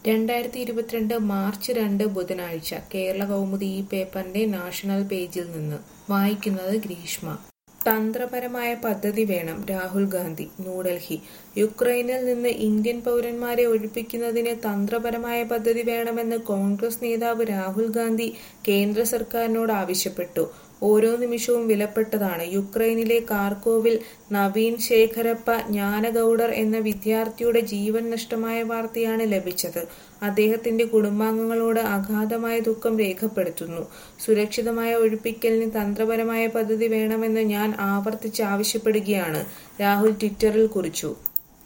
2022 March 2 ബുധനാഴ്ച കേരള കൗമുദി ഈ പേപ്പറിന്റെ നാഷണൽ പേജിൽ നിന്ന് വായിക്കുന്നത് ഗ്രീഷ്മ. തന്ത്രപരമായ പദ്ധതി വേണം രാഹുൽ ഗാന്ധി ന്യൂഡൽഹി. യുക്രൈനിൽ നിന്ന് ഇന്ത്യൻ പൗരന്മാരെ ഒഴിപ്പിക്കുന്നതിന് തന്ത്രപരമായ പദ്ധതി വേണമെന്ന് കോൺഗ്രസ് നേതാവ് രാഹുൽ ഗാന്ധി കേന്ദ്ര സർക്കാരിനോട് ആവശ്യപ്പെട്ടു. ഓരോ നിമിഷവും വിലപ്പെട്ടതാണ്. യുക്രൈനിലെ കാർക്കോവിൽ നവീൻ ശേഖരപ്പ ജ്ഞാനഗൌഡർ എന്ന വിദ്യാർത്ഥിയുടെ ജീവൻ നഷ്ടമായ വാർത്തയാണ് ലഭിച്ചത്. അദ്ദേഹത്തിന്റെ കുടുംബാംഗങ്ങളോട് അഗാധമായ ദുഃഖം രേഖപ്പെടുത്തുന്നു. സുരക്ഷിതമായ ഒഴിപ്പിക്കലിന് തന്ത്രപരമായ പദ്ധതി വേണമെന്ന് ഞാൻ ആവർത്തിച്ച് ആവശ്യപ്പെടുകയാണ്, രാഹുൽ ട്വിറ്ററിൽ കുറിച്ചു.